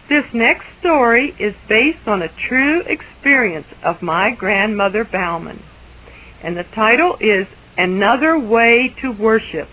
This next story is based on a true experience of my grandmother Bauman, and the title is Another Way to Worship.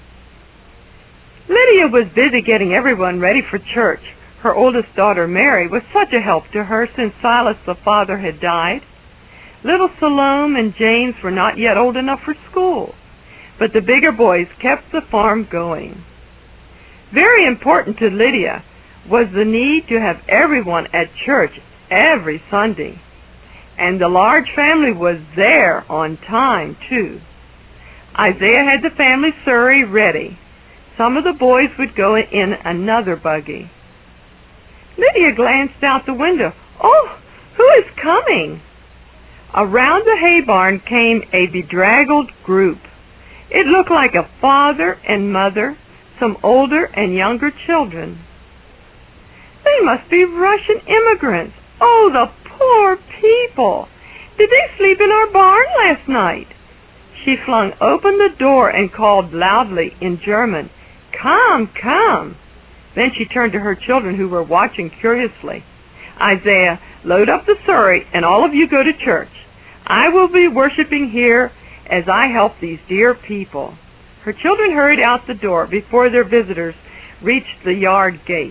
Lydia was busy getting everyone ready for church. Her oldest daughter, Mary, was such a help to her since Silas the father had died. Little Salome and James were not yet old enough for school, but the bigger boys kept the farm going. Very important to Lydia was the need to have everyone at church every Sunday, and the large family was there on time, too. Isaiah had the family surrey ready. Some of the boys would go in another buggy. Lydia glanced out the window. Oh, who is coming? Around the hay barn came a bedraggled group. It looked like a father and mother, some older and younger children. They must be Russian immigrants. Oh, the poor people! Did they sleep in our barn last night? She flung open the door and called loudly in German, "Come, come!" Then she turned to her children who were watching curiously. "Isaiah, load up the surrey and all of you go to church. I will be worshiping here as I help these dear people." Her children hurried out the door before their visitors reached the yard gate.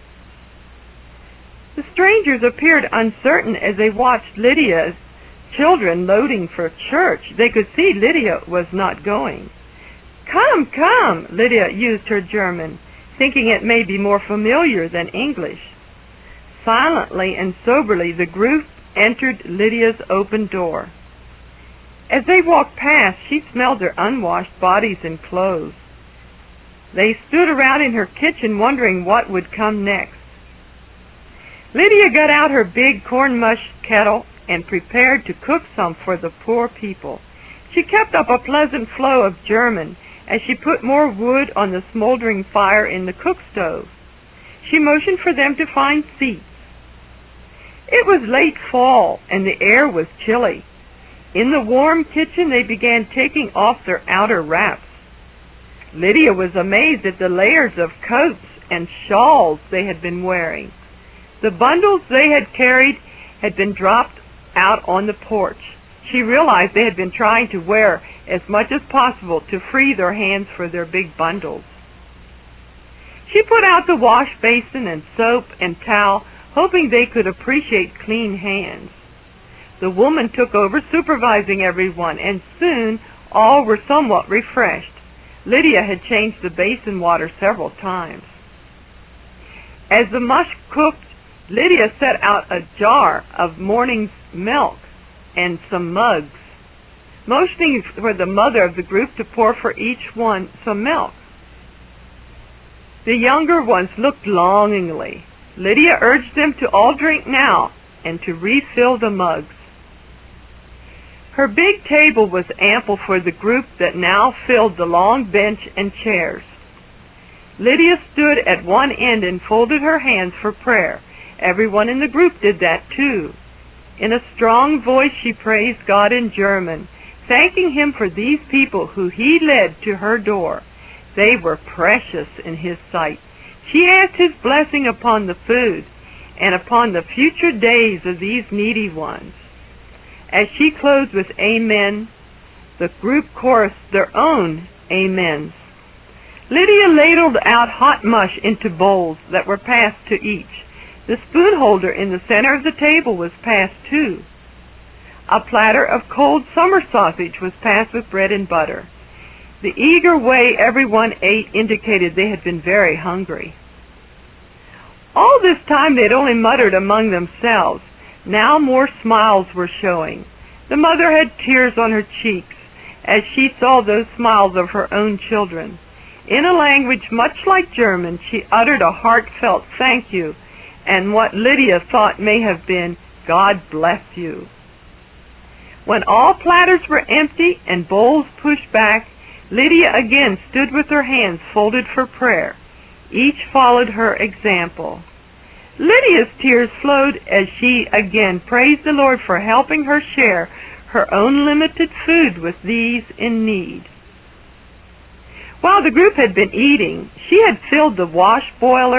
The strangers appeared uncertain as they watched Lydia's children loading for church. They could see Lydia was not going. "Come, come," Lydia used her German, thinking it may be more familiar than English. Silently and soberly the group entered Lydia's open door. As they walked past, she smelled their unwashed bodies and clothes. They stood around in her kitchen wondering what would come next. Lydia got out her big corn mush kettle and prepared to cook some for the poor people. She kept up a pleasant flow of German as she put more wood on the smoldering fire in the cook stove. She motioned for them to find seats. It was late fall and the air was chilly. In the warm kitchen they began taking off their outer wraps. Lydia was amazed at the layers of coats and shawls they had been wearing. The bundles they had carried had been dropped out on the porch. She realized they had been trying to wear as much as possible to free their hands for their big bundles. She put out the wash basin and soap and towel, hoping they could appreciate clean hands. The woman took over supervising everyone, and soon all were somewhat refreshed. Lydia had changed the basin water several times. As the mush cooked, Lydia set out a jar of morning's milk and some mugs, motioning for the mother of the group to pour for each one some milk. The younger ones looked longingly. Lydia urged them to all drink now and to refill the mugs. Her big table was ample for the group that now filled the long bench and chairs. Lydia stood at one end and folded her hands for prayer. Everyone in the group did that too. In a strong voice she praised God in German, thanking Him for these people who He led to her door. They were precious in His sight. She asked His blessing upon the food and upon the future days of these needy ones. As she closed with Amen, the group chorused their own Amens. Lydia ladled out hot mush into bowls that were passed to each. The spoon holder in the center of the table was passed too. A platter of cold summer sausage was passed with bread and butter. The eager way everyone ate indicated they had been very hungry. All this time they had only muttered among themselves. Now more smiles were showing. The mother had tears on her cheeks as she saw those smiles of her own children. In a language much like German, she uttered a heartfelt thank you, and what Lydia thought may have been, "God bless you." When all platters were empty and bowls pushed back, Lydia again stood with her hands folded for prayer. Each followed her example. Lydia's tears flowed as she again praised the Lord for helping her share her own limited food with these in need. While the group had been eating, she had filled the wash boiler,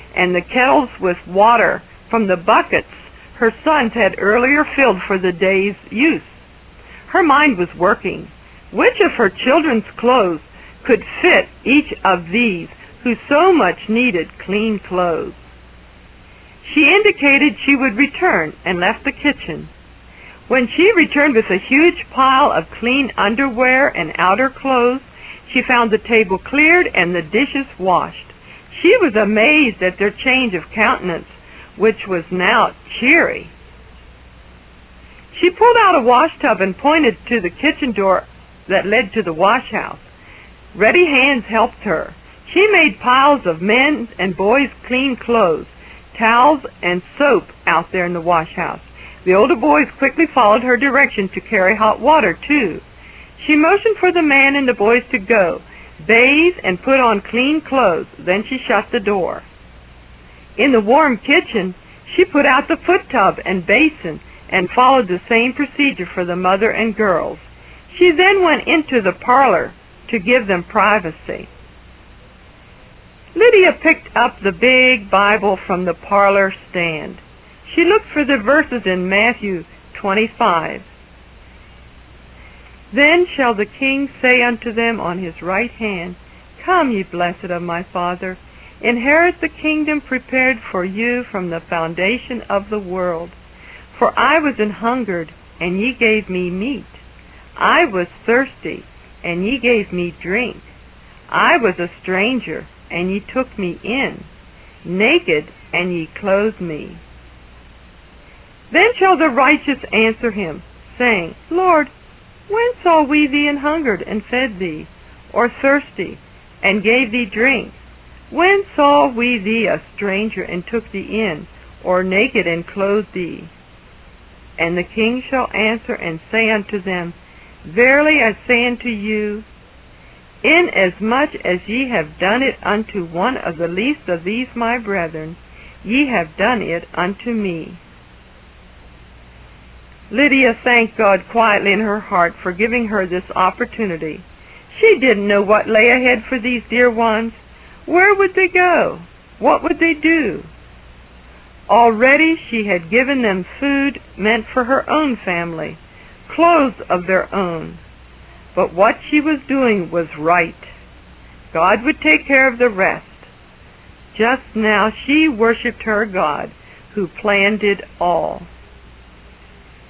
and the kettles with water from the buckets her sons had earlier filled for the day's use. Her mind was working. Which of her children's clothes could fit each of these who so much needed clean clothes? She indicated she would return and left the kitchen. When she returned with a huge pile of clean underwear and outer clothes, she found the table cleared and the dishes washed. She was amazed at their change of countenance, which was now cheery. She pulled out a wash tub and pointed to the kitchen door that led to the wash house. Ready hands helped her. She made piles of men's and boys' clean clothes, towels, and soap out there in the wash house. The older boys quickly followed her direction to carry hot water, too. She motioned for the man and the boys to go, bathe, and put on clean clothes. Then she shut the door. In the warm kitchen, she put out the foot tub and basin and followed the same procedure for the mother and girls. She then went into the parlor to give them privacy. Lydia picked up the big Bible from the parlor stand. She looked for the verses in Matthew 25. Then shall the King say unto them on his right hand, Come, ye blessed of my Father, inherit the kingdom prepared for you from the foundation of the world. For I was an hungered, and ye gave me meat. I was thirsty, and ye gave me drink. I was a stranger, and ye took me in, naked, and ye clothed me. Then shall the righteous answer him, saying, Lord, when saw we thee an hungered, and fed thee, or thirsty, and gave thee drink? When saw we thee a stranger, and took thee in, or naked, and clothed thee? And the king shall answer and say unto them, Verily I say unto you, inasmuch as ye have done it unto one of the least of these my brethren, ye have done it unto me. Lydia thanked God quietly in her heart for giving her this opportunity. She didn't know what lay ahead for these dear ones. Where would they go? What would they do? Already she had given them food meant for her own family, clothes of their own. But what she was doing was right. God would take care of the rest. Just now she worshipped her God, who planned it all.